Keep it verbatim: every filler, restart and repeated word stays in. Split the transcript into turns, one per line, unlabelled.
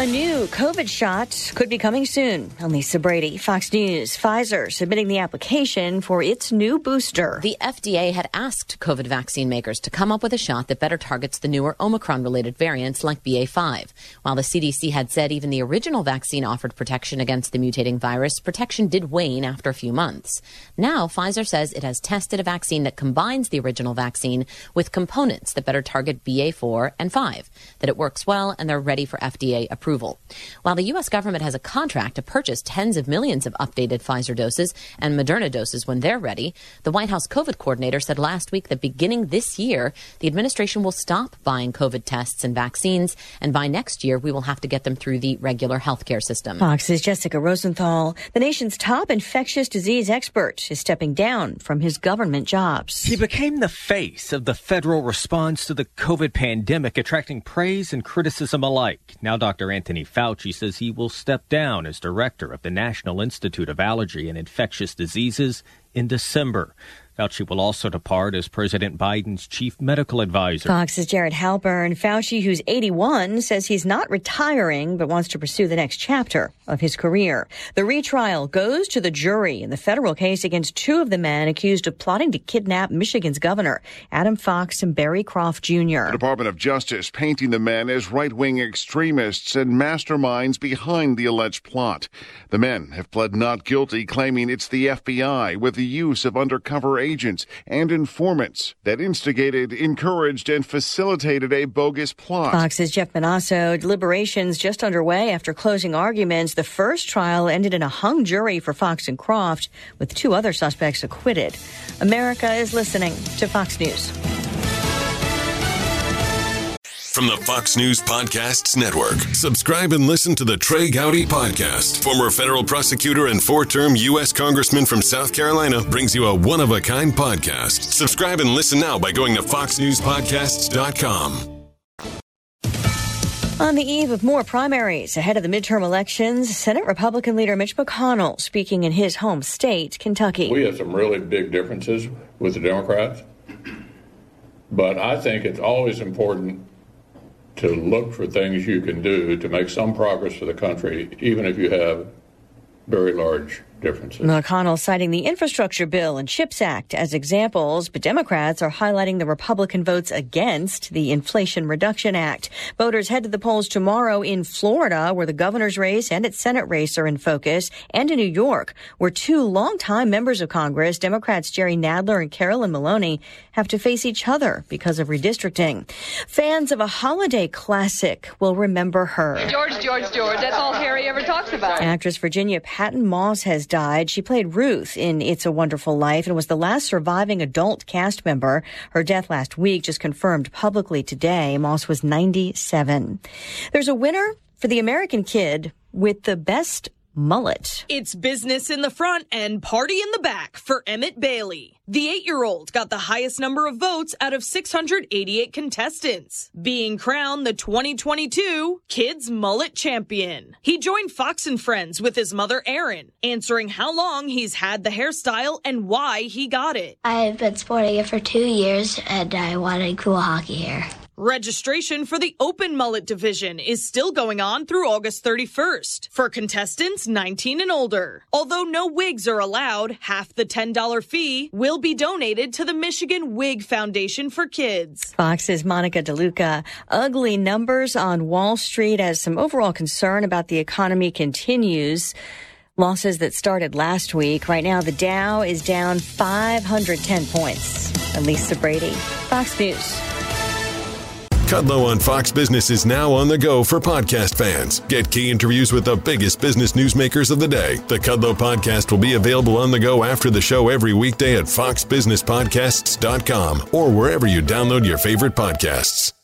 A new COVID shot could be coming soon. I'm Lisa Brady, Fox News. Pfizer submitting the application for its new booster.
The F D A had asked COVID vaccine makers to come up with a shot that better targets the newer Omicron-related variants like B A five. While the C D C had said even the original vaccine offered protection against the mutating virus, protection did wane after a few months. Now, Pfizer says it has tested a vaccine that combines the original vaccine with components that better target B A four and five, that it works well, and they're ready for F D A approval. approval. While the U S government has a contract to purchase tens of millions of updated Pfizer doses and Moderna doses when they're ready, the White House COVID coordinator said last week that beginning this year, the administration will stop buying COVID tests and vaccines, and by next year, we will have to get them through the regular healthcare system.
Fox's Jessica Rosenthal, the nation's top infectious disease expert, is stepping down from his government jobs.
He became the face of the federal response to the COVID pandemic, attracting praise and criticism alike. Now, Doctor Anthony Fauci says he will step down as director of the National Institute of Allergy and Infectious Diseases in December. Fauci will also depart as President Biden's chief medical advisor.
Fox's Jared Halpern. Fauci, who's eighty-one, says he's not retiring but wants to pursue the next chapter of his career. The retrial goes to the jury in the federal case against two of the men accused of plotting to kidnap Michigan's governor, Adam Fox and Barry Croft Junior
The Department of Justice painting the men as right-wing extremists and masterminds behind the alleged plot. The men have pled not guilty, claiming it's the F B I with the use of undercover agents and informants that instigated, encouraged, and facilitated a bogus plot.
Fox's Jeff Manasso. Deliberations just underway after closing arguments. The first trial ended in a hung jury for Fox and Croft, with two other suspects acquitted. America is listening to Fox News.
From the Fox News Podcasts Network. Subscribe and listen to the Trey Gowdy Podcast. Former federal prosecutor and four-term U S congressman from South Carolina brings you a one-of-a-kind podcast. Subscribe and listen now by going to fox news podcasts dot com.
On the eve of more primaries ahead of the midterm elections, Senate Republican leader Mitch McConnell speaking in his home state, Kentucky.
We have some really big differences with the Democrats, but I think it's always important to look for things you can do to make some progress for the country, even if you have very large differences.
McConnell citing the Infrastructure Bill and CHIPS Act as examples, but Democrats are highlighting the Republican votes against the Inflation Reduction Act. Voters head to the polls tomorrow in Florida, where the governor's race and its Senate race are in focus, and in New York, where two longtime members of Congress, Democrats Jerry Nadler and Carolyn Maloney, have to face each other because of redistricting. Fans of a holiday classic will remember her.
George, George, George. That's all Harry ever talks about.
Actress Virginia Patton Moss has died. She played Ruth in It's a Wonderful Life and was the last surviving adult cast member. Her death last week just confirmed publicly today. Moss was ninety-seven. There's a winner for the American kid with the best mullet.
It's business in the front and party in the back for Emmett Bailey. The eight-year-old got the highest number of votes out of six hundred eighty-eight contestants, being crowned the twenty twenty-two Kids Mullet Champion. He joined Fox and Friends with his mother, Erin, answering how long he's had the hairstyle and why he got it.
I've been sporting it for two years, and I wanted cool hockey hair.
Registration for the open mullet division is still going on through August thirty-first for contestants nineteen and older. Although no wigs are allowed, half the ten dollars fee will be donated to the Michigan Wig Foundation for Kids.
Fox's Monica DeLuca. Ugly numbers on Wall Street as some overall concern about the economy continues. Losses that started last week. Right now, the Dow is down five hundred ten points. Lisa Brady, Fox News.
Kudlow on Fox Business is now on the go for podcast fans. Get key interviews with the biggest business newsmakers of the day. The Kudlow Podcast will be available on the go after the show every weekday at fox business podcasts dot com or wherever you download your favorite podcasts.